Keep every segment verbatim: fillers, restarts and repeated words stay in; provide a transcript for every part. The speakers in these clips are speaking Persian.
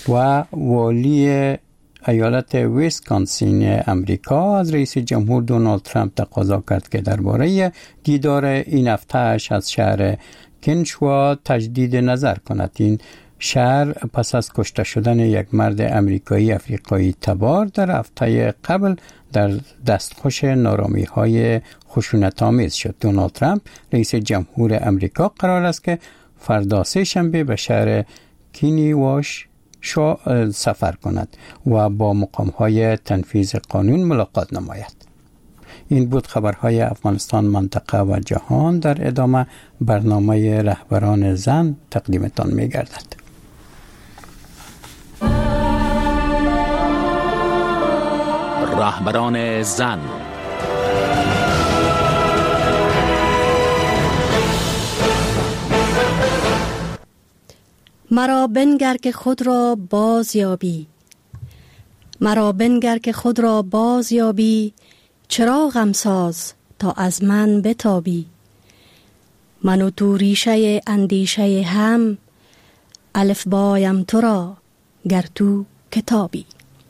و والی ایالت ویسکانسین امریکا از رئیس جمهور دونالد ترامپ تقاضا کرد که درباره دیدار این هفته‌اش از شهر کنشوا تجدید نظر کند. این شهر پس از کشته شدن یک مرد امریکایی افریقایی تبار در هفته قبل در دستخوش نارامی‌های خشونت‌آمیز شد. دونالد ترامپ رئیس جمهور امریکا قرار است که فردا سه شنبه به شهر کینیواش شو سفر کند و با مقام‌های تنفیذ قانون ملاقات نماید. این بود خبرهای افغانستان، منطقه و جهان. در ادامه برنامه رهبران زن تقدیمتان می‌گردد. رهبران زن. مرا بنگر که خود را باز یابی، مرا بنگر که خود را باز یابی، چراغم ساز تا از من بتابی. من و تو ریشه اندیشه هم، الف بایم تو را گر تو کتابی.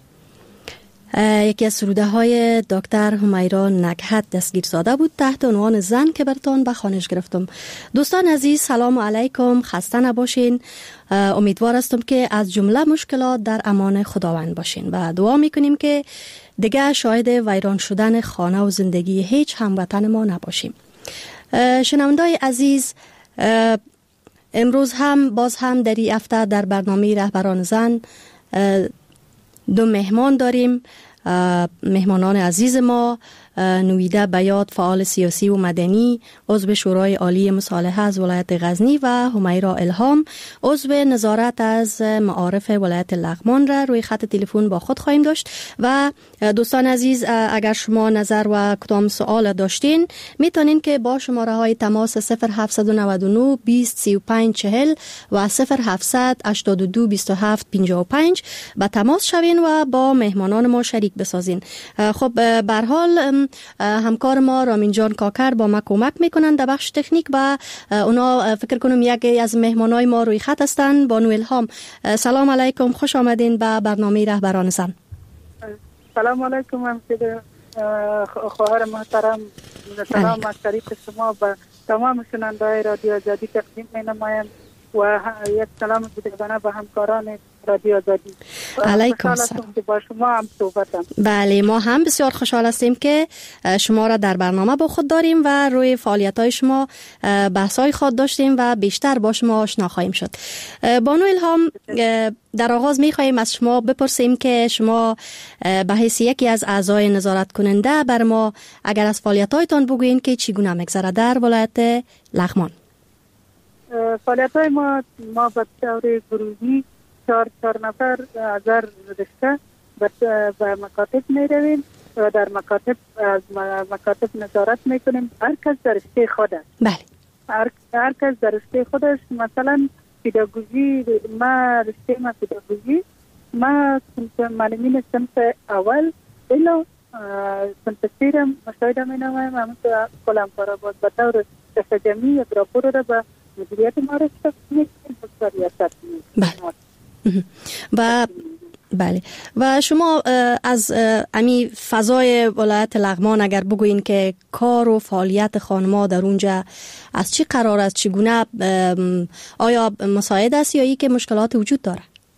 یکی از سروده های دکتر همیرا نکهت دستگیرزاده بود تحت عنوان زن که براتون به خوانش گرفتم. دوستان عزیز سلام علیکم، خسته نباشین. امیدوار هستم که از جمله مشکلات در امان خداوند باشین و دعا میکنیم که دیگه شاهد ویران شدن خانه و زندگی هیچ هموطن ما نباشیم. شنوندای عزیز، امروز هم باز هم در این هفته در برنامه رهبران زن دو مهمان داریم. مهمانان عزیز ما نویده بیات، فعال سیاسی و مدنی، عضو شورای عالی مصالحه از ولایت غزنی، و همیرا الهام، عضو نظارت از معارف ولایت لغمان را روی خط تلفن با خود خواهیم داشت. و دوستان عزیز، اگر شما نظر و کدام سوال داشتین میتونین که با شماره های تماس صفر هفت نه نه بیست سی و پنج چهل و صفر هفت هشتاد و دو بیست و هفت پنجاه و پنج به تماس شوین و با مهمانان ما شریک بسازین. خب به هر حال همکار ما رامین جان کاکر با ما کمک میکنن در بخش تکنیک و اونا فکر کنم یکی از مهمانای ما روی خط هستن. بانو الهام، سلام علیکم، خوش آمدین به برنامه رهبران زن. سلام علیکم همسید خواهر محترم، سلام از طریق شما به تمام شنونده‌های رادیو آزادی تقدیم می‌نمایم و یک سلام دیگرانه به همکاران رادیو آزادی. علیکم سلام. که با شما هم صحبتم. بله، ما هم بسیار خوشحال هستیم که شما را در برنامه با خود داریم و روی فعالیت‌های شما بحث‌های خود داشتیم و بیشتر با شما آشنا خواهیم شد. بانو الهام، در آغاز می‌خواهیم از شما بپرسیم که شما به حیث یکی از اعضای نظارت کننده بر ما اگر از فعالیت‌هایتان بگویید که چگونه می‌گذرد در ولایت لغمان. فعالیت‌های ما ما به طور گروهی چهار چهار نفر از هر رشته به مکاتب می رویم و در مکاتب از مکاتب نظارت می کنیم. هر کس در رشته خودش. بله. هر, هر کس در رشته خودش. مثلا پداگوژی، ما رشته ما پداگوژی، ما معلمین صنف اول الا صنف سیرم مشاهده می نمایم. همون که کلم کارا باز به طور تجمی یک راپور را به مدیریت معرفت می کنیم. بله. و بله، و شما از امی فضای ولایت لغمان اگر بگوین که کار و فعالیت خانم‌ها در اونجا از چی قرار است، چگونه، آیا مساعد است یا ای که مشکلات وجود داره؟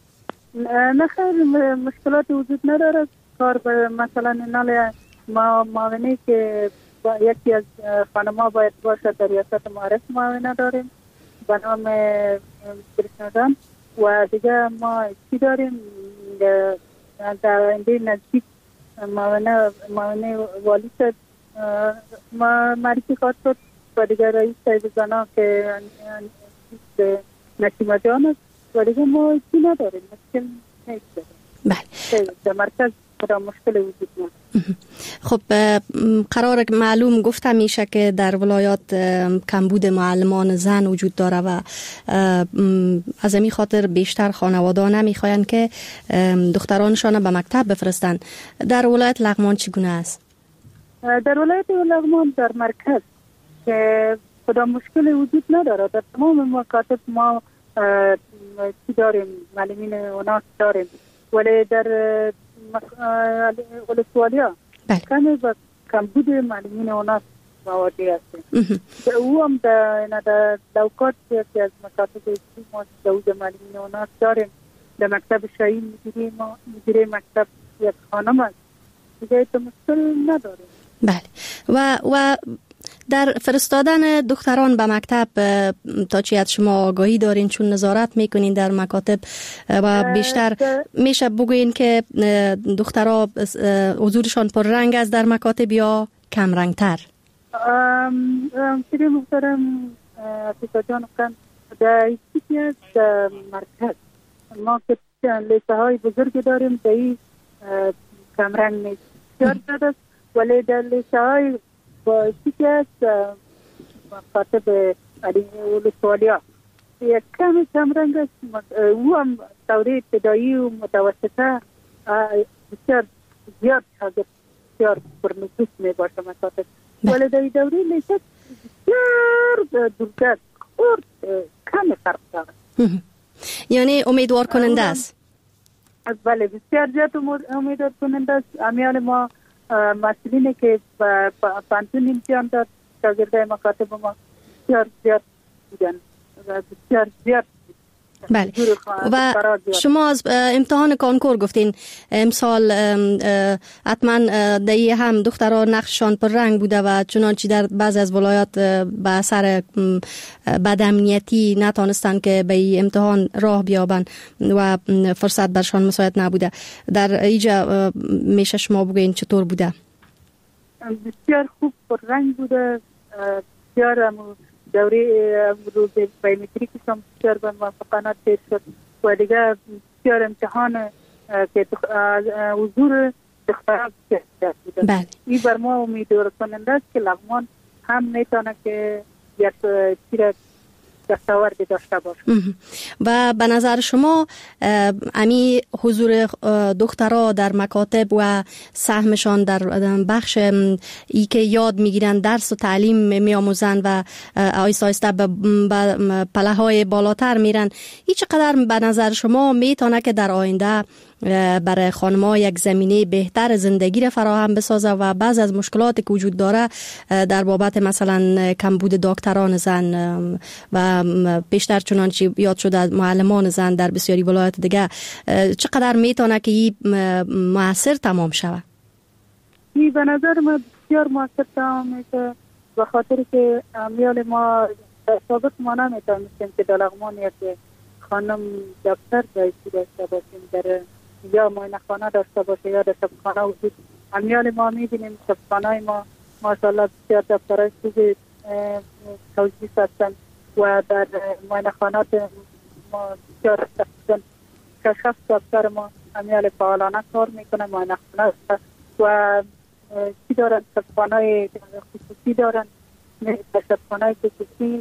نه خیر، مشکلات وجود نداره. کار به مثلا نال ما معاونی که یکی از خانم‌ها باید باشد در ریاست معرف معاونه داریم به نام کرشنادان و دیگه ما چی داریم در آینده نزدیک معاونه معاونه والی شد ما معرفی خواهد شد و دیگه رئیس صاحب زنا که نسیمه جان است و دیگه ما چی نداریم، مشکل نیست داریم. بله. در مرکز خدا مشکل وجود نداره. خب قرار معلوم گفته میشه که در ولایات کمبود معلمان زن وجود داره و از این خاطر بیشتر خانواده نمیخواین که دخترانشان به مکتب بفرستن. در ولایت لغمان چگونه است؟ در ولایت لغمان در مرکز که خدا مشکل وجود نداره. در تمام مکاتب ما چی داریم، معلمین اوناس داریم، ولی در ولسوالیا کمی با کمبود معلمین اوناس مواجه هستیم. او هم در دوکات یکی از مکاتب ایستی ما دوز معلمین اوناس داریم. در مکتب شاهین مدیره ما مدیره مکتب یک خانم است، دیگه تو مشکل نداریم. بله. و و در فرستادن دختران به مکتب تا چی از شما آگاهی دارین، چون نظارت میکنین در مکاتب و بیشتر میشه بگوین که دخترها حضورشان پر رنگ است در مکاتب یا کم رنگ تر؟ سری محترم افیقا جان کن در ایستی از مرکز ما که لیسه های بزرگ داریم در این کم رنگ نیست بسیار زد است، ولی در لیسه های با ایستی از مکاتب ولسوالیا یک کمی کم رنگ است. او هم دوره ابتدایی و متوسطه بسیار زیاد شاگرد بسیار پرنفوذ می باشه مکاتب، ولی در دوره لیسه بسیار دورتر خورد کمی فرق داره. یعنی امیدوار کننده است؟ بله بسیار زیاد امیدوار کننده است. امیال ما مسئولینی که پانتون امتحان داد شاگرده مکاتب ما بسیار زیاد بودن و بسیار زیاد. بله. و شما از امتحان کانکور گفتین امسال حتما دایی هم دخترها نقششان پر رنگ بوده و چنانچه در بعض از ولایات به اثر بدامنیتی نتانستن که به این امتحان راه بیابن و فرصت برشان مساعد نبوده. در اینجا میشه شما بگوین چطور بوده؟ بسیار خوب پر رنگ بوده. بسیار دوره روز بایومتریکی هم بسیار به موافقانه تیر شد و دیگه بسیار امتحان که حضور دخترها بسیار بوده. بله. این بر ما امیدوار کننده است که لغمان هم میتونه که یک چیز دستاوردی داشته باشه. و به نظر شما امی حضور دخترها در مکاتب و سهمشان در بخش ای که یاد میگیرن درس و تعلیم میآموزن و آیسته آیسته به پله های بالاتر میرن، هیچ قدر به نظر شما میتونه که در آینده برای خانم‌ها یک زمینه بهتر زندگی را فراهم بسازه و بعض از مشکلاتی که وجود داره در بابت مثلا کمبود دکتران زن و بیشتر چنانچه یاد شده از معلمان زن در بسیاری ولایات دیگه، چقدر میتونه که این موثر تمام شود؟ این به نظر من بسیار موثر تمام میشه، به خاطر که امیال ما سابق ما نمیتونستیم که در لغمان یک خانم دکتر رئیسی داشته باشیم، در یا معاینه خانه داشته باشه یا در شفاخانه وجود. امیال ما میبینیم شفاخانه ما ماشاءالله بسیار دکترهای خوب توجیه هستن و در معاینه خانات ما بسیار هستن. کشف دکتر ما امیال فعالانه کار میکنه، معاینه خانه هست و چی دارن شفاخانه خصوصی دارن، شفاخانه خصوصی.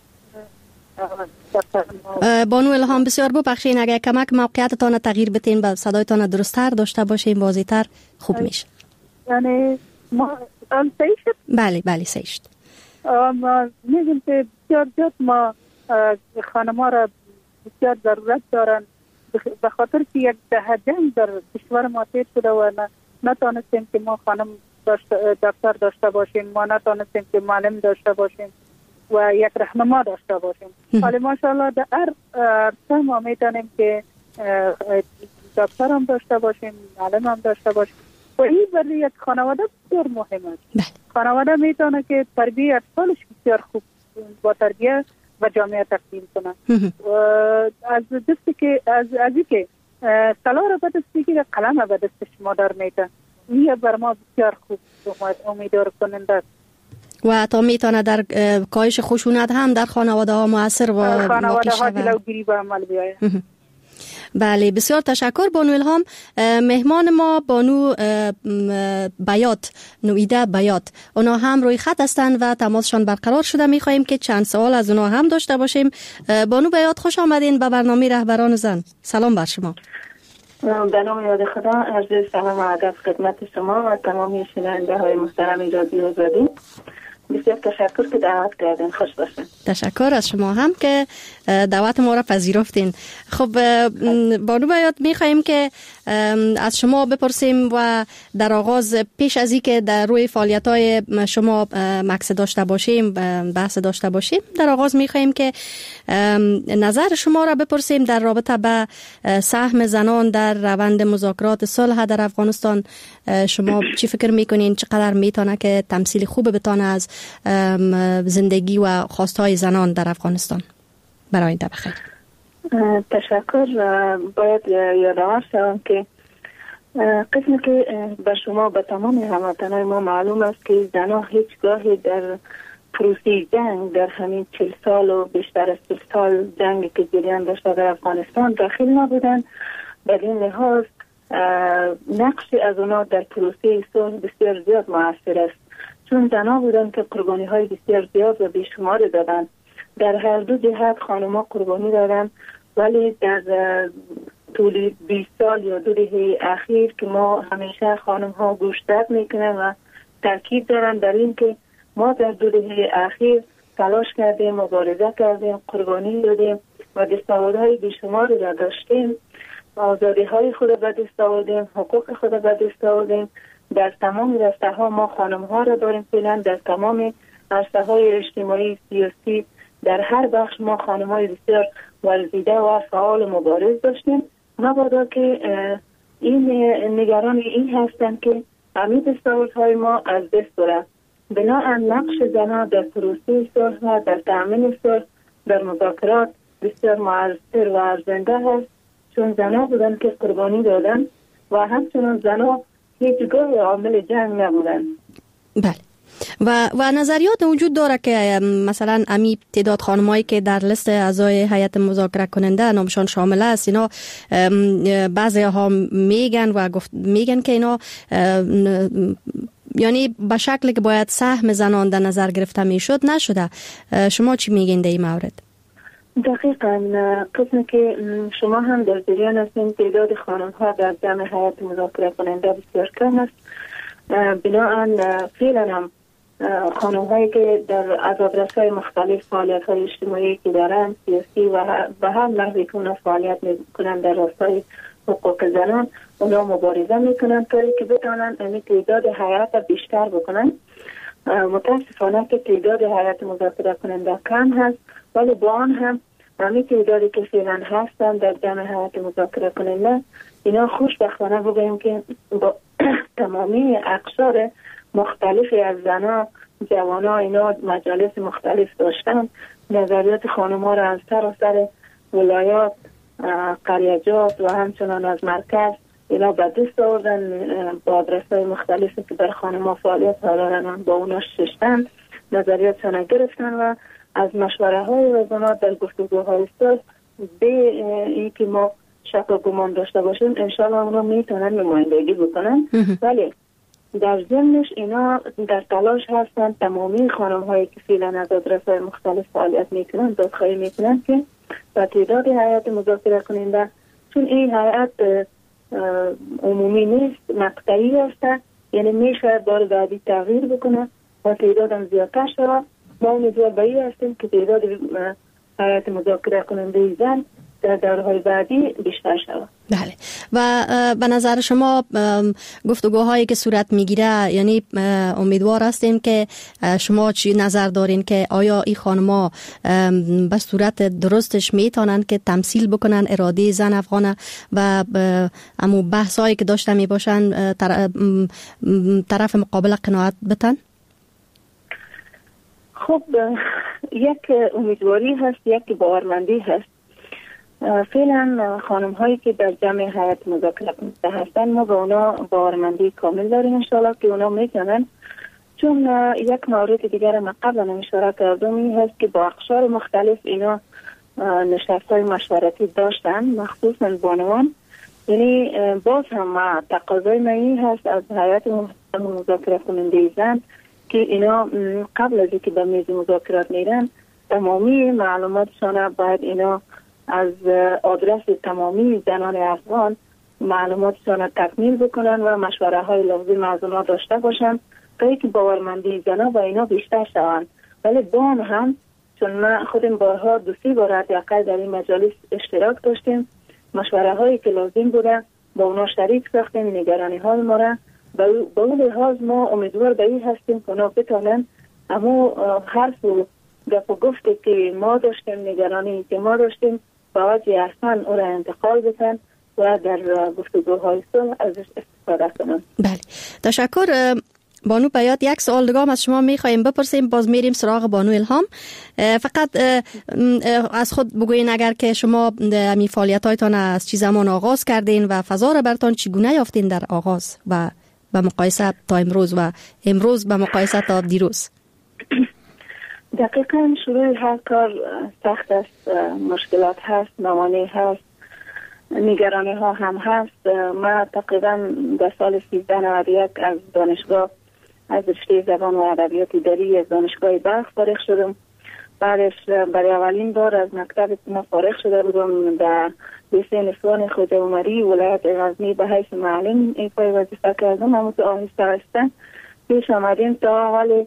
بانو الهام بسیار ببخشین اگر کمک موقعیتتان تغییر بتین و صدایتان درست‌تر داشته باشین واضح‌تر خوب میشه. یعنی ما آن سیشت؟ بله بله سیشت. ما میگیم که بسیار زیاد ما خانم‌ها را بسیار ضرورت دارن، به خاطر که یک دهه جنگ در کشور ما تیر شده و نتانستیم که ما خانم دکتر داشته باشیم، ما نتانستیم که معلم داشته باشیم و یک رهنما داشته باشیم. حالا ماشاءالله در هر ما میتونیم که دکتر هم داشته باشیم، معلم هم داشته باشیم و این برای یک خانواده بسیار مهم است. خانواده میتونه که تربیت اطفالش بسیار خوب با تربیت و جامعه تقدیم کنه. از دستی که از ازی که سلا را به دست بگیره قلم را به دست شما در میتن. این بر ما بسیار خوب امیدوار کننده است. و تا میتونه در کاهش خشونت هم در خانواده ها موثر و خانواده ها جلوگیری به عمل بیاید. بله بسیار تشکر بانو الهام. مهمان ما بانو بیات نویده بیات، اونا هم روی خط هستند و تماسشان برقرار شده. میخواییم که چند سوال از اونا هم داشته باشیم. بانو بیات خوش آمدین به برنامه رهبران زن. سلام بر شما. به نام یاد خدا عرض سلام و ادب خدمت شما و تمامی شنونده های محترم رادیو آزادی. بسیار تشکر که دعوت کردین. خوش باشین. تشکر از شما هم که دعوت ما را پذیرفتین. خب بانو بیات میخواییم که از شما بپرسیم و در آغاز پیش از این که در روی فعالیت‌های شما مکس داشته باشیم، بحث داشته باشیم، در آغاز میخواییم که نظر شما را بپرسیم در رابطه به سهم زنان در روند مذاکرات صلح در افغانستان. شما چی فکر میکنین چقدر میتونه که تمثیل خوب بتونه از زندگی و خواستهای زنان در افغانستان؟ برای ده بخیر. تشکر. باید یادآور شوم که قسمی که به شما به تمام هموطنان ما معلوم است که زنها هیچگاهی در پروسه جنگ در همین چل سال و بیشتر از چل سال جنگی که جریان داشته در افغانستان داخل نبودن. بدین لحاظ نقش از اونا در پروسه صلح بسیار زیاد مؤثر است، چون زنها بودن که قربانی های بسیار زیاد و بیشمار دادن. در هر دو جهت خانم‌ها قربانی دادن، ولی در طول بیست سال یا دو دهه اخیر که ما همیشه خانم‌ها گوشزد میکنن و تاکید دارن در این که ما در دو دهه اخیر تلاش کردیم، مبارزه کردیم، قربانی دادیم و دستاوردهای بیشماری را داشتیم. آزادی های خود به دست آوردیم، حقوق خود به دست آوردیم. در تمام رشته ها ما خانم ها را داریم فعلا، در تمام عرصه های اجتماعی، سیاسی، در هر بخش ما خانم های بسیار ورزیده و فعال مبارز داشتیم. مبادا که این نگران این هستند که همین دستاوردهای ما از دست برد. بنابراین نقش زنان در پروسه صلح و در تأمین صلح در مذاکرات بسیار مؤثر و ارزنده هست، چون زنها بودن که قربانی دادن و همچنان زنها هیچگاه عامل جنگ نبودن. بله. و و نظریات وجود داره که مثلا امی تعداد خانمایی که در لیست اعضای هیئت مذاکره کننده نامشان شامل است، اینا بعضی ها میگن و گفت میگن که اینا یعنی به شکلی که باید سهم زنان در نظر گرفته میشد نشده. شما چی میگین در این مورد؟ دقیقاً قسمی که شما هم در جریان هستین تعداد خانم ها در جمع هیئت مذاکره کننده بسیار کم است. بنابراین فعلا هم خانم هایی که در آدرس‌های مختلف فعالیت های اجتماعی که دارن، سیاسی و به هر نحوی که اونا فعالیت میکنن در راستای حقوق زنان، اونا مبارزه میکنن تا که بتونن این تعداد هیئت بیشتر بکنن. متاسفانه که تعداد هیئت مذاکره کننده کم هست، ولی با آن هم همین تعدادی که فعلا هستن در جمع هیئت مذاکره کننده، اینا خوشبختانه بگوییم که با تمامی اقشار مختلفی از زنها، جوانا، اینا مجالس مختلف داشتن. نظریات خانم‌ها را از سراسر ولایات، قریجات و همچنان از مرکز اینا به دست آوردن. با آدرس‌های مختلفی که در خانم‌ها فعالیت دارن با اونا ششتن، نظریاتشان گرفتن و از مشوره های وزنات در گفتگوهای صلح به اینکه ما شک و گمان داشته باشیم انشاءالله اونا میتونن نمایندگی بکنن. ولی در ضمنش اینا در تلاش هستن تمامی خانم هایی که فعلا از آدرس‌های مختلف فعالیت میکنن دادخواهی میکنن که با تعداد هیئت مذاکره کننده، چون این هیئت عمومی نیست، مقطعی هست، یعنی میشه بار بعدی تغییر بکنه و تعدادم زیادتر شود. ما امیدوار به این هستیم که تعداد هیئت مذاکره کننده زن در دورهای بعدی بیشتر شود. بله. و به نظر شما گفتگوهایی که صورت میگیره، یعنی امیدوار هستیم که شما چی نظر دارین که آیا این خانم‌ها به صورت درستش میتونن که تمثیل بکنن اراده زن افغانه و امو بحثایی که داشته میباشن طرف مقابل قناعت بتن؟ خب یک امیدواری هست، یک باورمندی هست. فعلا خانم هایی که در جمع هیئت مذاکره کننده هستن ما به اونا باورمندی کامل داریم انشاءالله که اونا میتونن، چون یک مورد دیگر ما قبلا اشاره کردم این هست که با اقشار مختلف اینا نشست های مشورتی داشتن، مخصوصا بانوان. یعنی باز هم تقاضای ما این هست از هیئت مذاکره کننده زن که اینا قبل از اینکه به میز مذاکرات میرن تمامی معلوماتشان باید اینا از آدرس تمامی زنان افغان معلوماتشان تکمیل بکنن و مشوره های لازم از اونا داشته باشن که که باورمندی زنا و اینا بیشتر شوند. ولی با هم چون ما خودم بارها دو سی بار حداقل در این مجالس اشتراک داشتیم، مشوره هایی که لازم بوده با اونا شریک ساختیم، نگرانی های ما را به اون لحاظ ما امیدوار به این هستیم که اونا بتانن اما حرف و گپ و گفته که ما داشتیم، نگرانی که ما داشتیم با وجه احسن او را انتقال بتن و در گفتگوهای صلح ازش استفاده کنن. بله، تشکر بانو بیات. یک سوال دیگه از شما میخوایم بپرسیم، باز میریم سراغ بانو الهام. فقط از خود بگوین اگر که شما می فعالیت هایتان از چی زمان آغاز کردین و فضا را برتان چگونه یافتین در آغاز و به مقایسه تا امروز و امروز به مقایسه تا دیروز؟ دقیقا شروع هر کار سخت است، مشکلات هست، موانع هست، نگرانی ها هم هست. ما تقریبا در سال سیزده نود و یک از دانشگاه از رشته زبان و ادبیات اداری از دانشگاه بلخ فارغ شدم. بعدش برای اولین بار از مکتب ما فارغ شده بودم در لیسه نسوان خواجه عمری ولایت غزنی به حیث معلم ایفای وظیفه کردم. اما تو آهسته آهسته پیش آمدیم تا حال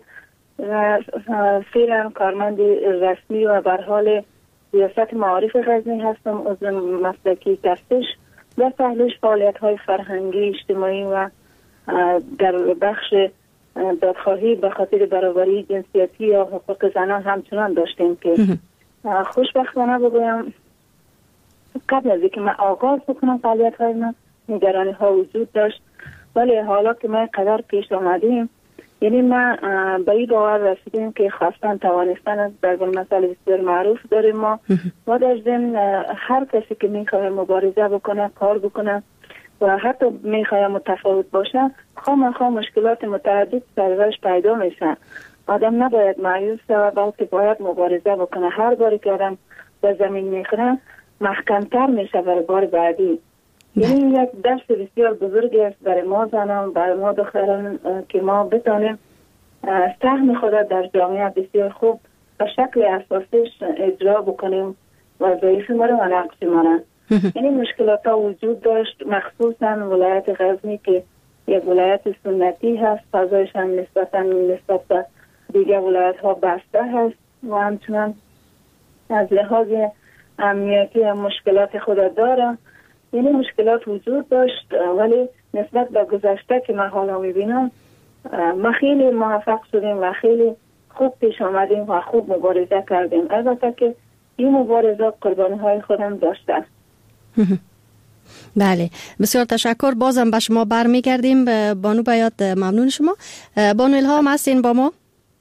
فعلا کارمند رسمی و بر حال ریاست معارف غزنی هستم، عضو مسلکی تفتیش در پهلوش فعالیت های فرهنگی اجتماعی و در بخش دادخواهی به خاطر برابری جنسیتی یا حقوق زنان همچنان داشتیم که خوشبختانه بگویم قبل از اینکه من آغاز بکنم فعالیت های من نگرانی ها وجود داشت، ولی حالا که ما قدر پیش آمدیم یعنی ما به این باور رسیدیم که خواستن توانستن در مسئله بسیار معروف داریم ما و در ضمن هر کسی که میخواه مبارزه بکنه، کار بکنه و حتی میخواه متفاوت باشه خواهمخواه مشکلات متعدد سرش پیدا میشه. آدم نباید مایوس شود بلکه باید مبارزه بکنه. هر باری که آدم به زمین میخوره محکمتر میشه برای بار بعدی. یعنی یک درس بسیار بزرگی است برای ما زنان، برای ما دختران که ما بتانیم سهم خود در جامعه بسیار خوب به شکل اساسیش اجرا بکنیم و ضعیف ما رو و نقص ما رو. یعنی مشکلات ها وجود داشت، مخصوصا ولایت غزنی که یک ولایت سنتی هست، فضایش هم نسبتا نسبت به دیگر ولایت ها بسته هست و همچنان از لحاظ امنیتی هم مشکلات خود داره. یعنی مشکلات وجود داشت ولی نسبت به گذشته که من حالا میبینم ما خیلی موفق شدیم و خیلی خوب پیش آمدیم و خوب مبارزه کردیم. البته که این مبارزه قربانی های خودم داشته. بله، بسیار تشکر. بازم به شما برمیگردیم. بانو بیات ممنون شما. بانو الهام هستین با ما؟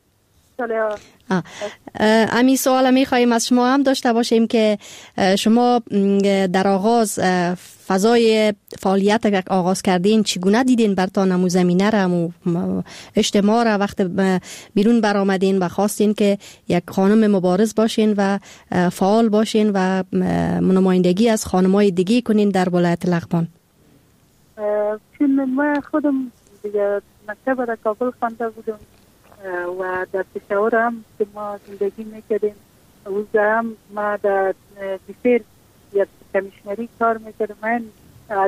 امی سوال می خواهیم از شما هم داشته باشیم که شما در آغاز فضای فعالیت که آغاز کردین چگونه دیدین برتان امو زمینه را، امو اجتماع را وقت بیرون برآمدین و خواستین که یک خانم مبارز باشین و فعال باشین و نمایندگی از خانمای دیگه کنین در ولایت لغمان؟ چون من خودم دیگه مکتب در کابل خوانده بودم و در پشاور هم که ما زندگی میکردیم، اونجا هم ما در بیفیر یا کمیشنری کار میکردم. من از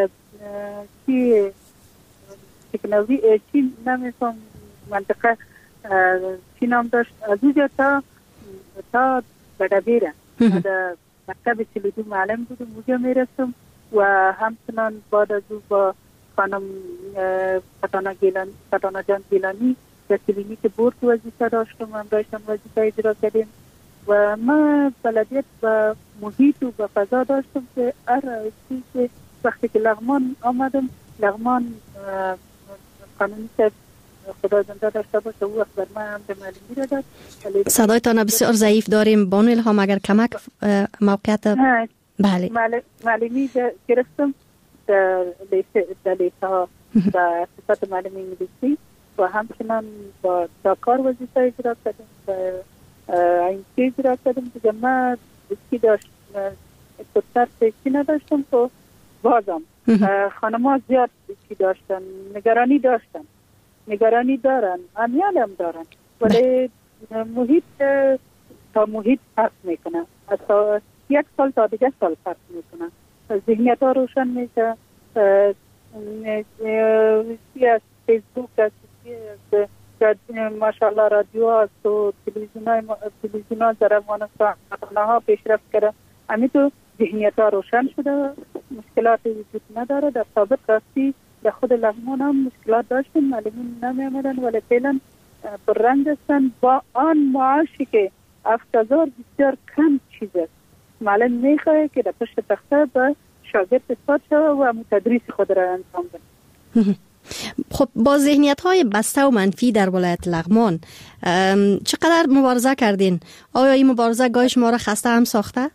چی تکنولوژی چی نمیفهم منطقه چی نام داشت، از اونجا تا تا بدبیره در مکتب چلیدو معلم بودم، اونجا میرسم و همچنان بعد از او با خانم فتانا گیلانی فتانا جان گیلانی در کلینیک بورد وظیفه داشتم، هم داشتم وظیفه اجرا کردیم و ما بلدیت و محیط و فضا داشتم که هر چیزی که وقتی که لغمان آمدم، لغمان قانونی که خدا زنده داشته باشه او وقت بر ما هم به معلومی را داد. صدایتان بسیار ضعیف داریم بانو الهام، اگر کمک موقعیت بله معلومی گرفتم در لیسه ها و صفت معلومی انگلیسی و همچنان با داکار وظیفه اجرا کردیم و این چیز اجرا کردیم دیگه. ما دستی داشت کتر سیستی نداشتم تو بازم خانم ها زیاد دستی داشتن، نگرانی داشتن، نگرانی دارن، امیال هم دارن، ولی محیط تا محیط فرق میکنه، از یک سال تا دیگه سال فرق میکنه، ذهنیت ها روشن میشه. از فیسبوک از ماشاءالله رادیو هست و تلویزیون ها در افغانستان ها پیشرفت کرده، همین تو ذهنیت ها روشن شده، مشکلات وجود نداره. در سابق راستی در خود لغمان هم مشکلات داشتیم، معلمین نمی آمدن ولی فعلا پر رنگ هستن. با آن معاشی که افتادار بسیار کم چیز است، معلم میخواه که در پشت تخته به شاگرد اثبات شده و تدریس خود را انجام بده. خب با ذهنیت های بسته و منفی در ولایت لغمان چقدر مبارزه کردین؟ آیا این مبارزه گاهی شما را خسته هم ساخته؟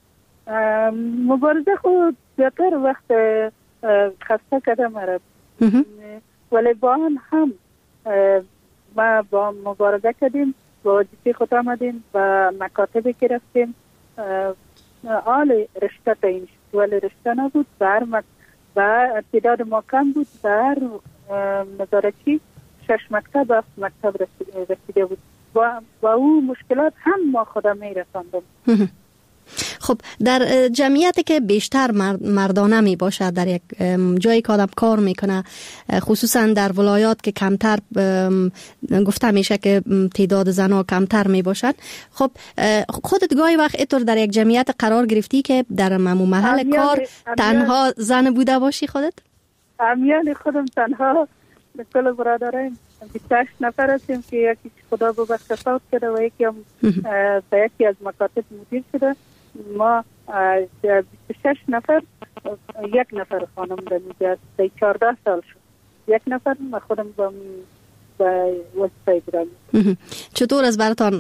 مبارزه خود زیادتر وقت خسته کرده مرد، ولی با آن هم ما با مبارزه کردیم، با وظیفه خود آمدیم و مکاتبی که رفتیم آل رشته تعیین شد، ولی رشته نبود بر و تعداد ما کم بود. بر نظارتی شش مکتب هفت مکتب رسیده بود. با, با او مشکلات هم ما خدا می رساندم. خب در جمعیتی که بیشتر مردانه می باشد، در یک جایی که آدم کار میکنه، خصوصا در ولایات که کمتر گفته میشه که تعداد زنها کمتر می باشد، خب خودت گاهی وقت اینطور در یک جمعیت قرار گرفتی که در ممو محل امیال کار امیال تنها زن بوده باشی خودت؟ امیال خودم تنها کل برادرم بیست و هشت نفر هستیم که یکی خدا ببخشه فوت کرده و یکی هم به یکی از مکاتب مدیر شده. ما بیست و شش نفر، یک نفر خانم در میگه است، چهارده سال شد. یک نفر ما خودم با با وظیفه بودم. چطور از براتان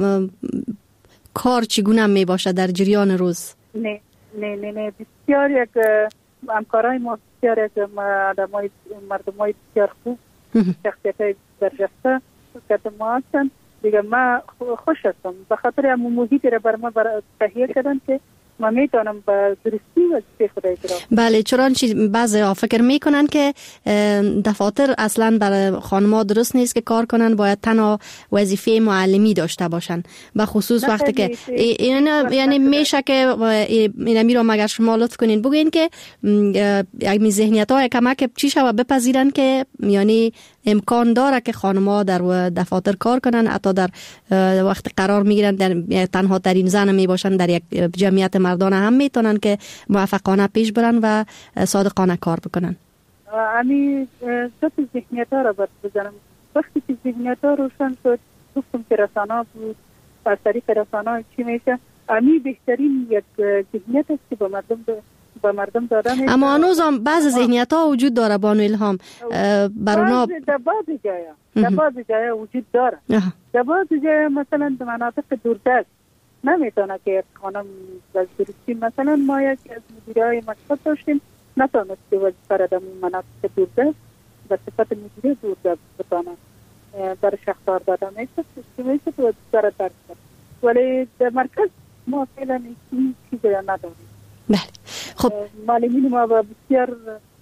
کار چگونه می باشه در جریان روز؟ نه نه نه نه بسیار یک همکارای ما بسیار یک آدمای مردمای بسیار خوب، شخصیتای برجسته که ما هستن دیگه. ما خوش هستم به خاطر همون محیطی را بر ما تهیه کردن که ما میتونم به درستی وظیفه خود اجرا کنم. بله، چرانچه بعضی فکر میکنن که دفاتر اصلا برای خانم‌ها درست نیست که کار کنن، باید تنها وظیفه معلمی داشته باشن، به خصوص وقتی که یعنی میشه که اینمی رو مگر شما لطف کنین بگین که یک ذهنیت‌های کمک چی شود بپذیرن که یعنی امکان داره که خانم‌ها در دفاتر کار کنن، حتی در وقت قرار میگیرن در تنها ترین زن می باشن در یک جمعیت مردانه هم میتونن که موفقانه پیش برن و صادقانه کار بکنن. امی سطح ذهنیت ها را برد بزنم. وقتی که ذهنیت ها روشن شد، گفتم که رسانه بود، از طریق رسانه چی میشه، امی بهترین یک ذهنیت است که با مردم با مردم دادن. اما هنوز هم بعض ذهنیت ها وجود داره بانو الهام، بر اونا در بعض جایا در بعض جایا وجود داره. در بعض جایا مثلا در مناطق دوردست نمیتونه که خانم از درستی، مثلا ما یکی از مدیرای مکتب داشتیم نتونست که وظیفه را در مناطق دوردست به صفت مدیره دوردست بتانه در شخصار داده میشه که میشه که وظیفه را درک کرد، ولی در مرکز ما فعلا این چیزی را نداریم. بله. خب معلمین ما با بسیار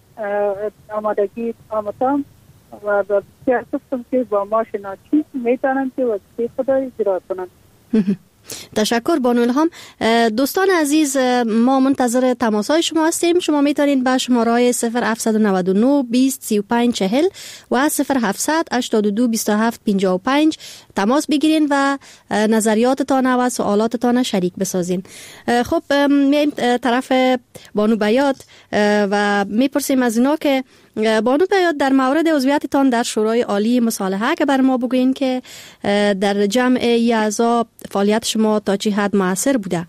آمادگی آمدم و با بسیار گفتم که با ما شناسی میتونن که وظیفه خود اجرا کنن. تشکر بانو الهام. دوستان عزیز، ما منتظر تماس‌های شما هستیم. شما میتونید به شماره‌های صفر هفت نه نه بیست سی و پنج چهل و صفر هفتصد هشتاد و دو بیست و هفت پنجاه و پنج تماس بگیرین و نظریاتتان و سوالاتتان شریک بسازین. خب میایم طرف بانو بیات و میپرسیم از اینا که بانو بیات در مورد عضویتتان در شورای عالی مصالحه که بر ما بگوین که در جمع ای اعضا فعالیت شما تا چه حد موثر بوده؟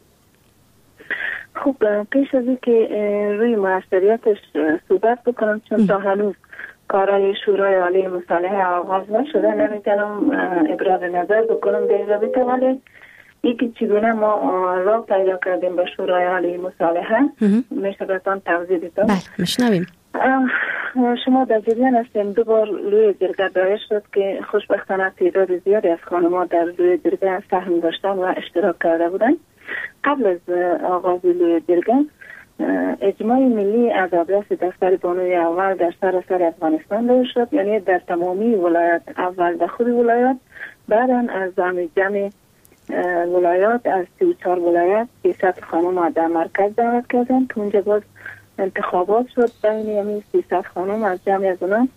خب پیش از این که روی موثریتش صحبت بکنم، چون تا هنوز کارهای شورای عالی مصالحه آغاز نشده، نمیتونم ابراز نظر بکنم در این رابطه، ولی یکی چگونه ما راه پیدا کردیم به شورای عالی مصالحه میشه براتون توضیح بدم. بله میشنویم. شما در جریان هستیم دو بار روی جرگه دایره شد که خوشبختانه تعداد زیادی از خانم‌ها در روی جرگه سهم داشتن و اشتراک کرده بودند. قبل از آغاز روی جرگه اجماع ملی از آدرس دفتر بانوی اول در سراسر افغانستان داده شد، یعنی در تمامی ولایات، اول در خود ولایات، بعدا از جمع ولایات از سی و چهار ولایات سیصد خانم در مرکز دعوت کردن که اونجا باز انتخابات شد بین یعنی سیصد خانم از جمع از اونا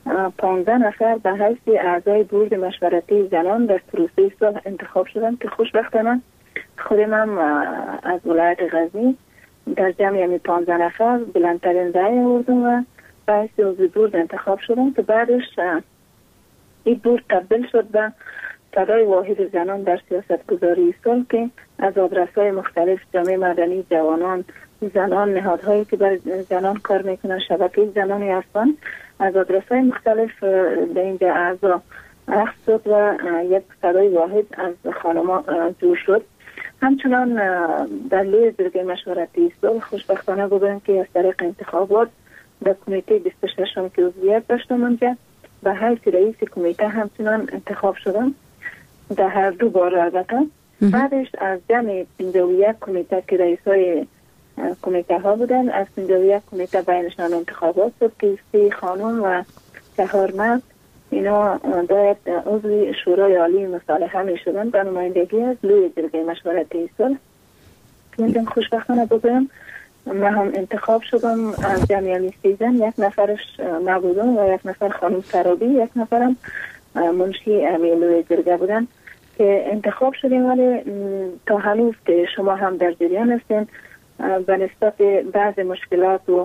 پانزده نفر به حیث اعضای بورد مشورتی زنان در پروسه صلح انتخاب شدن که خوشبختانه خودم هم از ولایت غزنی در جمع یعنی پانزده نفر بلندترین رأی آوردم و به حیث عضو بورد انتخاب شدم که بعدش این بورد تبدیل شد به صدای واحد زنان در سیاست گذاری صلح که از آدرس‌های مختلف جامعه مدنی، جوانان، زنان، نهادهایی که بر زنان کار میکنن، شبکه زنانی هستند، از آدرس‌های مختلف در اینجا اعضا اخذ شد و یک صدای واحد از خانم‌ها جور شد. همچنان در لوی جرگه مشورتی صلح خوشبختانه بودن که از طریق انتخابات در کمیته بیست و شش که عضویت داشتم اونجا به حیث رئیس کمیته همچنان انتخاب شدم در هر دو بار. البته بعدش از جمع پنجاه و یک کمیته که رئیسای کمیته ها بودن، از پنجاه و یک کمیته بینشان انتخابات شد که سه خانم و چهار مرد اینا باید عضو شورای عالی مصالحه می شدن به نمایندگی از لوی جرگه مشورتی صلح. که خوشبختانه بگویم من هم انتخاب شدم از جمعی سیزن، یک نفرش نبودم و یک نفر خانم سرابی، یک نفرم منشی امی لوی جرگه بودن که انتخاب شدیم. ولی تا هنوز که شما هم در جریان هستین به نسبت بعض مشکلات و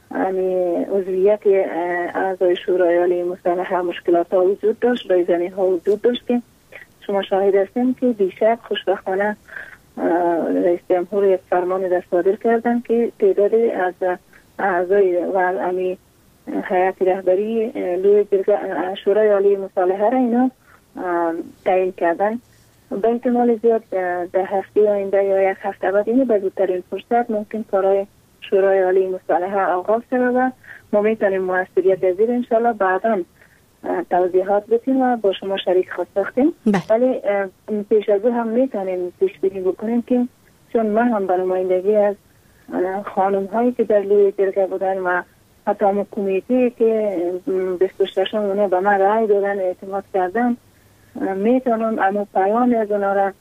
عضویت اعضای شورای عالی مصالحه مشکلات ها وجود داشت، رایزنی ها وجود داشت که شما شاهد هستیم که دیشب خوشبختانه رئیس جمهور یک فرمان در صادر کردن که تعدادی از اعضای و امی هیئت رهبری لوی شورای عالی مصالحه را اینا تعیین کردن. به احتمال زیاد در هفته آینده یا یک هفته بعد اینه به زودترین فرصت ممکن کارهای شورای عالی مصالحه آغاز شده و ما میتونیم موثریت پذیر انشالله بعدا توضیحات بدیم و با شما شریک خود ساختیم. ولی پیش از هم میتونیم پیش بینی بکنیم که چون من هم به نمایندگی از خانم هایی که در لوی جرگه بودن و حتی هم کمیته که بیست و شش اونه به من رای دادن اعتماد کردن میتونم اما پیام از اونا را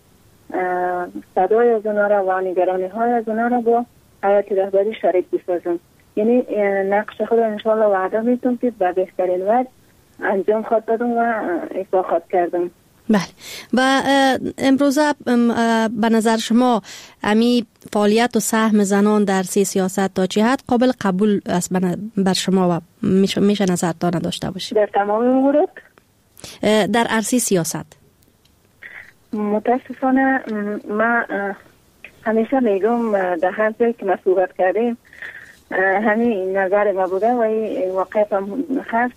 صدای از اونا را و نگرانی های از اونا را با هیئت رهبری شریک بسازم. یعنی نقش خود انشاءالله وعده میتونم که به بهترین وجه انجام خواهد دادم و ایفا خواهد کردم. بله. و امروزه به نظر شما امی فعالیت و سهم زنان در سی سیاست تا چه حد قابل قبول است بر شما و میشه, میشه نظرتان داشته باشید؟ در تمام مورد؟ در عرصه سیاست متاسفانه ما همیشه میگم در هر جایی که ما صحبت کردیم همین نظر ما بوده و این واقعیت هم هست.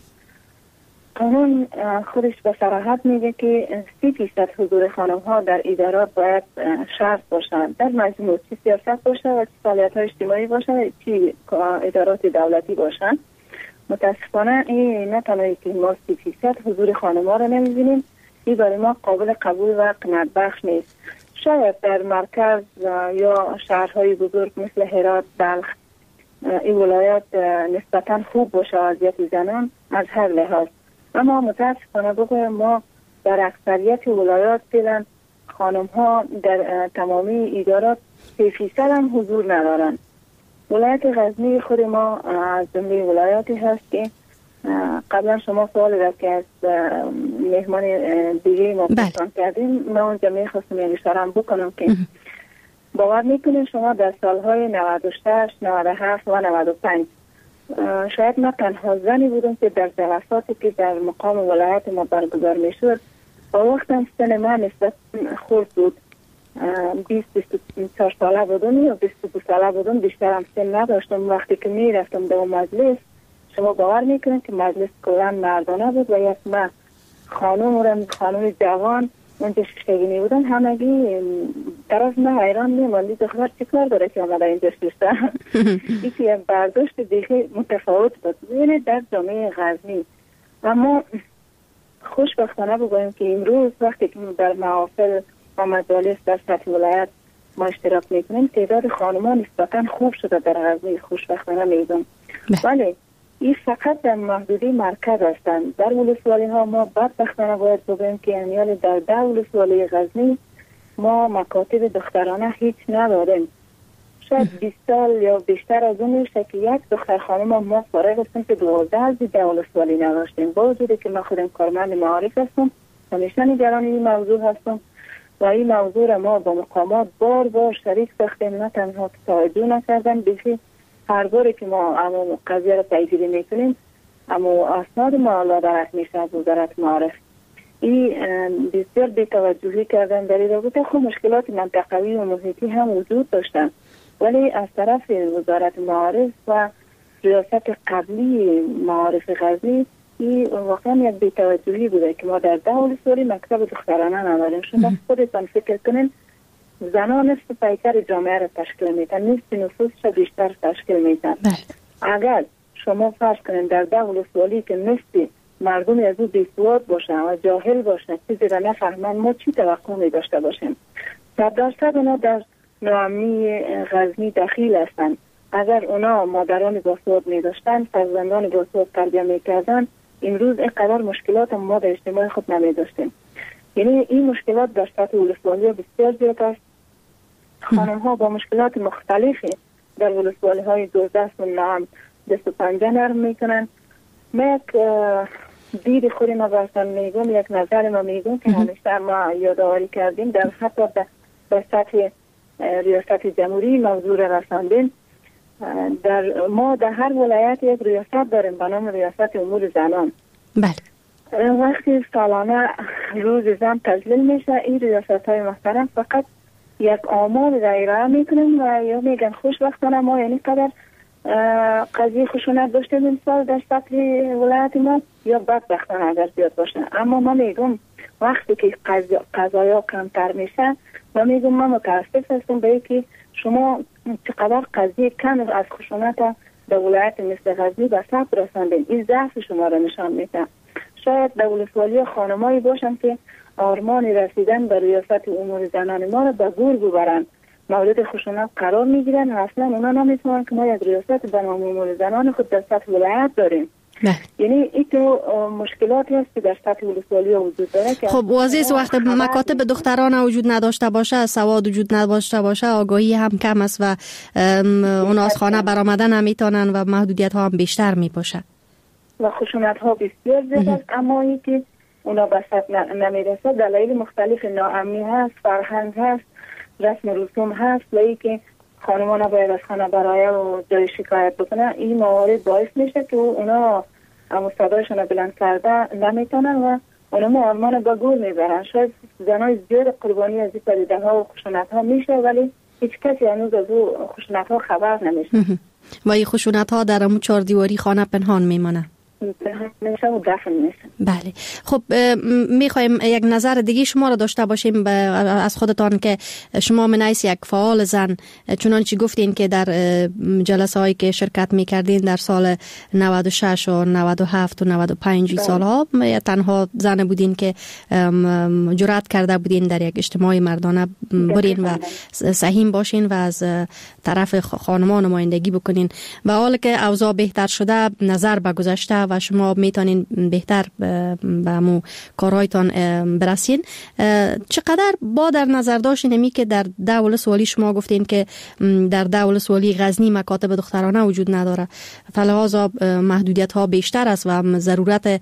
قانون خودش به صراحت میگه که سی فیصد حضور خانم ها در ادارات باید شرط باشند، در مجموع چی سیاست باشه و چی فعالیت های اجتماعی باشه و چی ادارات دولتی باشند. متاسفانه این نه تنهایی که ما سی فیصد حضور خانم ها را نمیبینیم، این برای ما قابل قبول و قناعت بخش نیست. شاید در مرکز یا شهرهای بزرگ مثل هرات، بلخ این ولایات نسبتا خوب باشه وضعیت زنان از هر لحاظ، اما متاسفانه بگویم ما در اکثریت ولایات فعلا خانم ها در تمامی ادارات سی فیصد هم حضور ندارن. ولایت غزنی خود ما از جمله ولایاتی هست که قبلا شما سوال را که از مهمان دیگه ما پرسان کردیم، من اونجا میخواستم یک اشاره بکنم که باور میکنیم شما در سالهای نود و شش، نود و هفت و نود و پنج شاید ما تنها زنی بودم که در جلساتی که در مقام ولایت ما برگزار میشد با وقت سن من نسبت خورد بود، بیست بیست و چهار ساله بودم یا بیست و دو ساله بودم، بیشتر هم سن نداشتم. وقتی که میرفتم در مجلس شما باور میکنید که مجلس کلا مردانه بود و یک من خانم و خانم جوان اونجا ششگینی بودن، همگی طرف من حیران میماندی دختر چی کار داره که آمده اینجا ششته. یکی یک برداشت دیگه متفاوت بود یعنی در جامعه غزنی. اما خوشبختانه بگویم که امروز وقتی که در محافل و مجالس در سطح ولایت ما اشتراک میکنیم تعداد خانمان نسبتا خوب شده در غزنی، خوشبختانه میگم. ولی این فقط در محدوده مرکز هستند. در ولسوالی ها ما بدبختانه باید بگویم که امیال در ده ولسوالی غزنی ما مکاتب دخترانه هیچ نداریم. شاید بیست سال یا بیشتر از اون میشه که یک دختر خانم ما فارغ هستیم که دوازده از دولت‌سوالی نداشتیم. با وجودی که من خودم کارمند معارف هستم، همیشه نگران این موضوع هستم و این موضوع را ما با مقامات بار بار شریک ساختیم، نه تنها که توجه نکردن. بیخی هر باری که ما اما قضیه را پیگیری میکنیم اما اسناد ما درک میشه از وزارت معارف. این بسیار بی‌توجهی کردن در این رابطه. خب مشکلات منطقوی و محیطی هم وجود داشتن، ولی از طرف وزارت معارف و ریاست قبلی معارف غزنی این واقعا یک بی‌توجهی بوده که ما در دولت‌سوالی مکتب دخترانه نداریم. شما خودتان فکر کنین زنان نصف پیکر جامعه را تشکیل میدن، نصف نفوسش را بیشتر تشکیل میدن. اگر شما فرض کنین در دولت‌سوالی که نصف مردم از او بیسواد باشن و جاهل باشن، چیزی را نفهمن، ما چی توقع می داشته باشیم؟ صد درصد اونا در ناامنی غزنی دخیل هستند. اگر اونا مادران باسواد می داشتن، فرزندان باسواد تربیت می کردن، امروز اینقدر مشکلات ما در اجتماع خود نمی داشتیم. یعنی این مشکلات در سطح ولسوالی بسیار زیاد است. خانم ها با مشکلات مختلفی در ولسوالی های دوزده و نهم دست و پنجه نرم می کنن. من یک دید خودی ما برسان میگم، یک نظر ما میگم که همیشه ما یادآوری کردیم در حتی در سطح ریاست جمهوری موضوع را رساندیم. در ما در هر ولایت یک ریاست داریم به نام ریاست امور زنان. بله. وقتی سالانه روز زن تجلیل میشه، این ریاست های محترم فقط یک آمار را ارائه میکنیم و یا میگن خوشبختانه ما یعنی قدر قضیه خشونت داشته این سال در سطح ولایت ما یا بدبختانه اگر زیاد باشه. اما ما میگم وقتی که قضایا کمتر میشه و میگم ما متاسف هستم به اینکه شما چقدر قضیه کم از خشونت در ولایت مثل غزنی به ثبت رساندین. این ضعف شما را نشان میده. شاید در ولسوالی خانمایی باشن که آرمان رسیدن به ریاست امور زنان ما را به گور ببرن، مورد خشونت قرار میگیرن و اصلا اونا نمیتونن که ما یک ریاست به نام امور زنان خود در سطح ولایت داریم. نه. یعنی این تو مشکلاتی هست که در سطح ولسوالی وجود داره. خب واضح وقت مکاتب دختران وجود نداشته باشه، سواد وجود نداشته باشه، آگاهی هم کم است و اونا از خانه برآمدن نمیتونن و محدودیت ها هم بیشتر میپاشه و خشونت ها بسیار زیاد است. اما این که اونا به سطح نمیرسه دلایل مختلف ناامنی هست، فرهنگ هست، رسم رسوم هست و ای که خانمان باید از خانه برای و جای شکایت بکنن. این موارد باعث میشه که اونا صدایشون بلند کرده نمیتونن و اونا آرمان با گور میبرن. شاید زنای زیاد قربانی از این پدیده ها و خشونت ها میشه ولی هیچ کسی هنوز از او خشونت ها خبر نمیشه و این خشونت ها در همون چهار دیواری خانه پنهان میمانه. میشه و دفن میشه. بله. خب میخوایم یک نظر دیگه شما را داشته باشیم از خودتان که شما من حیث یک فعال زن، چنانچه گفتین که در جلسه هایی که شرکت میکردین در سال نود و شش و نود و هفت و نود و پنج سالها تنها زن بودین که جرأت کرده بودین در یک اجتماع مردانه برین و سهیم باشین و از طرف خانمان نمایندگی بکنین و حال که اوضاع بهتر شده نظر به گذشته و شما میتونین بهتر به مو کارهایتان برسین، چقدر با در نظر داشتین همی که در دولت‌سوالی شما گفتین که در دولت‌سوالی غزنی مکاتب دخترانه وجود نداره، فلحاظا محدودیت ها بیشتر است و ضرورت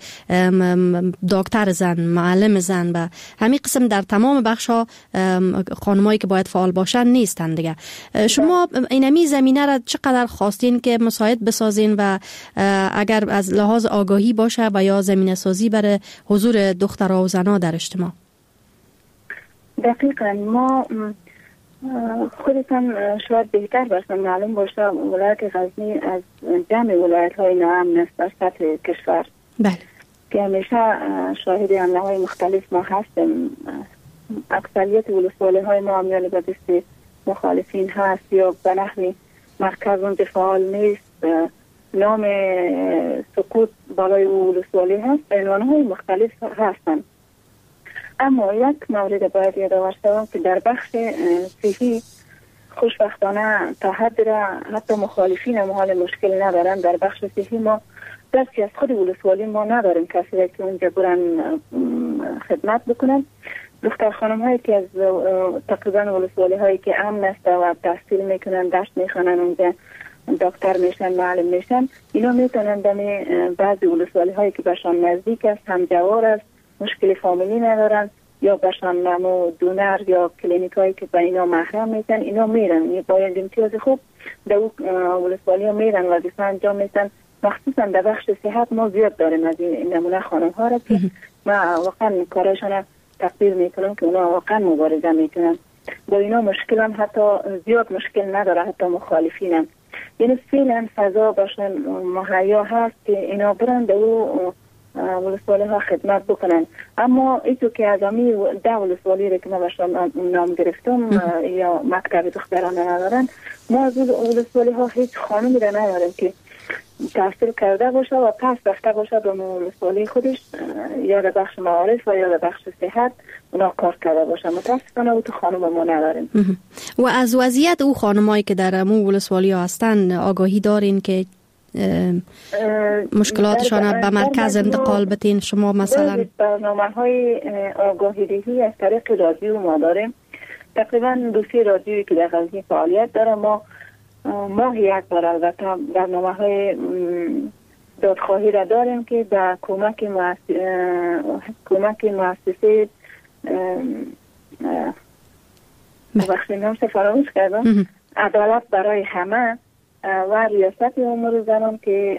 دکتر زن، معلم زن و همین قسم در تمام بخش ها خانمایی که باید فعال باشن نیستن دیگه. شما اینمی زمینه را چقدر خواستین که مساعد بسازین و اگر از لحاظ آگاهی باشه و یا زمینه سازی برای حضور دخترها و زنها در اجتماع؟ دقیقا ما خودتان شاید بهتر برسن معلوم باشه ولایت غزنی از جمع ولایت های ناامن است در سطح کشور. بله. که همیشه شاهد حمله های مختلف ما هستیم. اکثریت ولسوالی های ما امیال به دست مخالفین هست یا به نحوی مرکز اون فعال نیست، نام سقوط بالای ولسوالی هست، عنوان‌های مختلف هستند. اما یک مورد باید یادآور شود که در بخش صحی خوشبختانه تا حد را حتی مخالفین ما حال مشکل ندارن. در بخش صحی ما درکی از خود ولسوالی ما نداریم کسی که اونجا برن خدمت بکنن. دختر خانم هایی که از تقریبا ولسوالی هایی که امن است و تحصیل میکنن، درس میخوانن اونجا، دکتر میشن، معلم میشن، اینا میتونن دمی بعضی ولسوالی هایی که برشان نزدیک است، همجوار است، مشکل فامیلی ندارن یا برشان نمو دونر یا کلینیک هایی که به اینا محرم میشن، اینا میرن باید امتیاز خوب در ولسوالی ها میرن وظیفه انجام میشن. مخصوصا در بخش صحت ما زیاد داریم از این نمونه خانم ها را که ما واقعا کارشان تقدیر میکنم که اونا واقعا مبارزه میکنن. با اینا مشکل هم حتی زیاد مشکل نداره، حتی مخالفین هم. یعنی فعلا فضا باشن مهیا هست که اینا برن در او ولسوالی ها خدمت بکنن. اما ایتو که از امی ده ولسوالی را که ما باشن نام گرفتم یا مکتب دخترانه ندارن، ما از ولسوالی ها هیچ خانمی را نداریم که تحصیل کرده باشه و پس رفته باشه به ولسوالی خودش یا در بخش معارف و یا در بخش صحت اونا کار کرده باشه. متاسفانه او تو خانم ما نداریم. و از وضعیت او خانمایی که در امو ولسوالی ها هستن آگاهی دارین که مشکلاتشان به مرکز انتقال بتین؟ شما مثلا برنامه های آگاهی دهی از طریق رادیو ما داریم، تقریبا دو سه رادیویی که در غزنی فعالیت داره. ما ماه یک بار البته برنامه های دادخواهی را داریم که در کمک کمک مؤسسه بخشی نام فراموش کردم عدالت برای همه و ریاست امور زنان که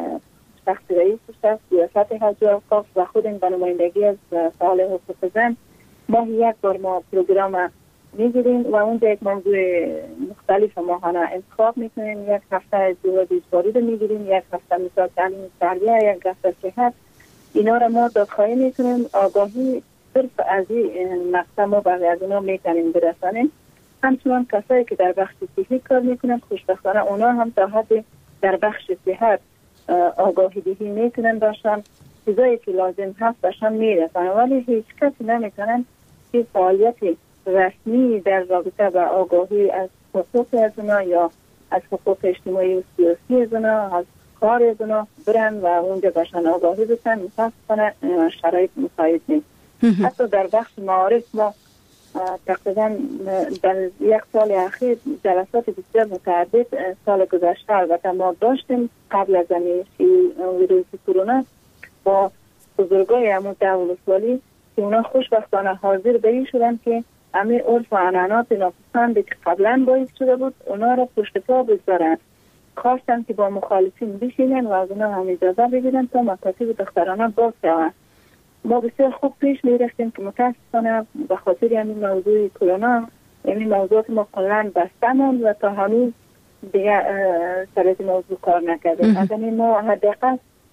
شخص رئیس است، ریاست حج و اوقاف و خود این به نمایندگی از فعال حقوق زن ماه یک بار ما پروگرام میگیریم و اونجا یک موضوع مختلف ماهانه انتخاب میکنیم. یک هفته ازدواج اجباری رو میگیریم، یک هفته مثال تعلیم تربیه، یک هفته صحت. اینا را ما دادخواهی میکنیم. آگاهی صرف از این مقطع ما برای از اینا میتونیم برسانیم. همچنان کسایی که در بخش صحی کار میکنن خوشبختانه اونا هم تا حد در بخش صحت آگاهی دهی میتونن باشن، چیزایی که لازم هست باشن میرسن، ولی هیچ کسی نمیتونن که فعالیت رسمی در رابطه با آگاهی از حقوق از اونا یا از حقوق اجتماعی و سیاسی از اونا، از کار از اونا برن و اونجا باشن آگاهی بسن. متاسفانه شرایط مساعد نیست. حتی در بخش معارف ما تقریبا در یک سال اخیر جلسات بسیار متعدد سال گذشته البته ما داشتیم قبل از ویروس کرونا با بزرگای همون ده ولسوالی که اونا خوشبختانه حاضر به این شدن که همه عرف و عنعنات ناپسندی که قبلا باعث شده بود اونا را پشت پا بگذارن. خواستن که با مخالفین بشینن و از اونا هم اجازه بگیرن تا مکاتب دخترانه باز شوند. ما بسیار خوب پیش میرفتیم که متاسفانه به خاطر همین موضوع کرونا یعنی موضوعات ما کلن بسته موند و تا هنوز دیگه سر از موضوع کار نکردیم. از همین ما حداقل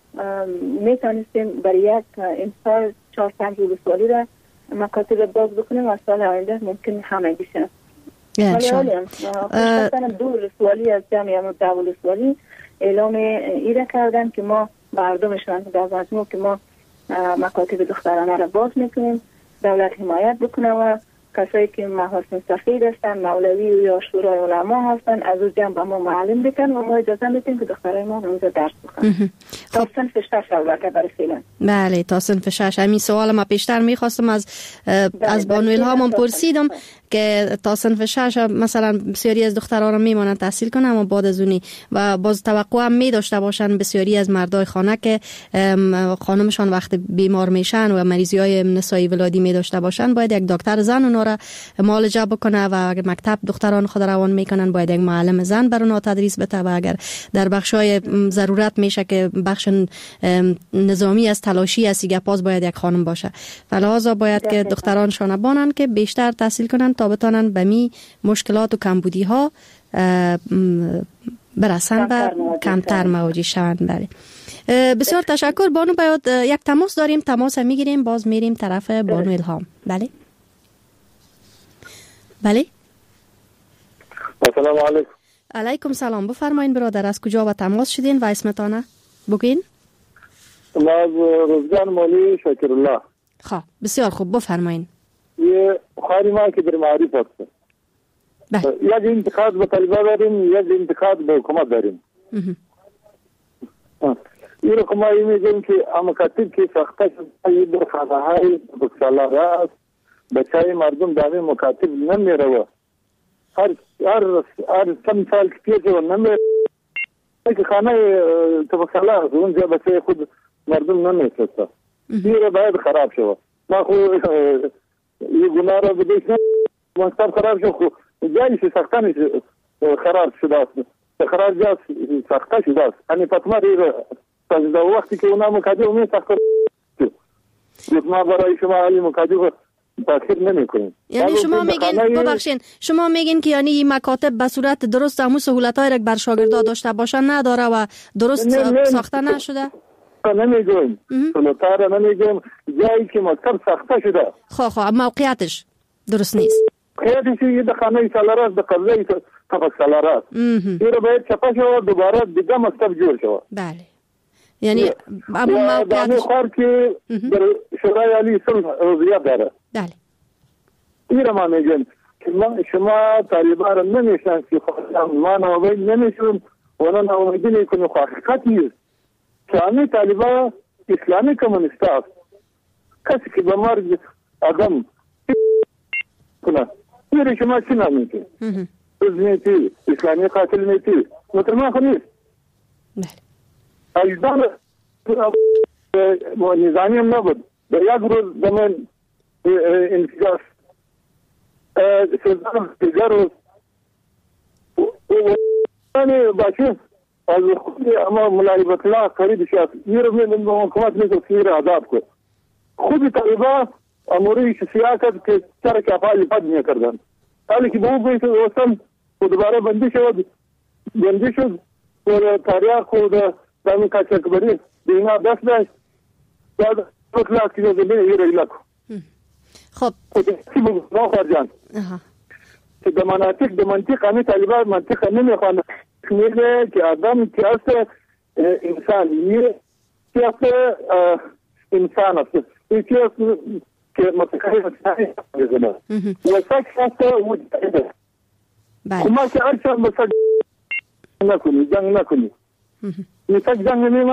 میتونستیم برای یک امسال چهار پنج ولسوالی را مکاتب باز بکنیم و سال آینده ممکن همه بشن. ولی حالیم خوشبختانه دو ولسوالی از جمعی ده ولسوالی اعلام ایره کردن که ما مردمشان در مجموع که ما مکاتب دخترانه را باز میکنیم، دولت حمایت بکنه و کسایی که محاسن سفید هستن، مولوی یا شورای علما هستن از او جمع ما معلم بکن و ما اجازه میتیم که دخترای ما اونجا درس بخونن. تا صنف شش البته برای فعلا. بله تا صنف شش. همین سوال ما پیشتر میخواستم از از بانو الهام پرسیدم که تا صنف شش مثلا بسیاری از دخترها میمونن تحصیل کنن اما بعد از اونی و باز توقع هم می داشته باشن بسیاری از مردای خانه که خانمشان وقت بیمار میشن و مریضی های نسایی ولادی می داشته باشن باید یک دکتر زن اونا را معالجه بکنه و اگر مکتب دختران خود روان میکنن باید یک معلم زن بر اونا تدریس بده و اگر در بخشای ضرورت میشه که بخش نظامی از تلاشی از سیگپاز باید یک خانم باشه. فلحاظا باید که دختران شانبانن که بیشتر تحصیل کنن تا بتانن به می مشکلات و کمبودی ها برسن و کمتر مواجه شوند. بله بسیار تشکر بانو. باید یک تماس داریم، تماس میگیریم باز میریم طرف بانو الهام. بله بله السلام علیکم. علیکم سلام. بفرمایین برادر از کجا و تماس شدین و اسمتانه بگین؟ ما از روزگان مولی شکرالله. خواه بسیار خوب بفرمایین. یه خواهری ما که در معارف هستم یک انتقاد به طلبه داریم یک انتقاد به حکومت داریم. این رو که ما میگیم که مکاتب که سخته شده در خانه های بکسالاره است بچای مردم دامه مکاتب نمیره. هر هر هر سم سال که پیش و نمیره که خانه تفصیلات اونجا بچه خود مردم نمیسته. دیره باید خراب شود. ما خو یه گناه را بدیش نه مکتب خراب شد خو جایش سختانش خراب شده است. خراب جاست سخته شده است. هنی پتما دیره در وقتی که اونا مکاتب می سخته شد. ما برای شما علی مکاتب تاخیر نمی کنیم. یعنی شما میگین ببخشین شما میگین که یعنی این مکاتب به صورت درست همون سهولت‌های را بر شاگردا داشته باشن نداره و درست ساخته نشده؟ نمیگویم سهولت‌ها را نمیگویم جایی که مکتب ساخته شده. خب خب موقعیتش درست نیست. موقعیتش یه دخانه سالارات به قبله تفصیلات. این را باید چپا شود دوباره دیگه مکتب جور شود. بله. یعنی اما موقعیتش خواهر که در شورای عالی صلح عضویت داره. بله. این را ما میگیم که شما طالبان را نمیشن که ما ناامید نمیشون و نه ناامیدی نکنیم. حقیقت نیست که همه طالبان اسلامی کمونیست است. کسی که به مرگ آدم کنه این شما چی نمیگید؟ روز نیتی اسلامی قاتل نیتی مطرمان خو نیست. بله. اجدان نظامی هم نبود. در یک روز زمان انفجار سلطان دیگر روز و باشه از خود اما ملایبت الله قریب شد یه رو من حکومت نیست سیر عذاب کو خود طالبان اموری سیاست که چرا کفالی بد میکردن حالی که به اون بیت وصل و دوباره بندی شد بندی شد و تاریخ خود دامی کچکبری دینا دست داشت بعد اطلاع که زمین یه رو لکو خب چی بگو ناخر جان که در مناطق در منطق همه طالبان منطق نمیخوانه میگه که آدم که است انسان یه که است انسان است این که است که متقاعد انسانی بزنه و سک است وجود کما که ارشان بسک نکنی جنگ نکنی این سک جنگ نمیمه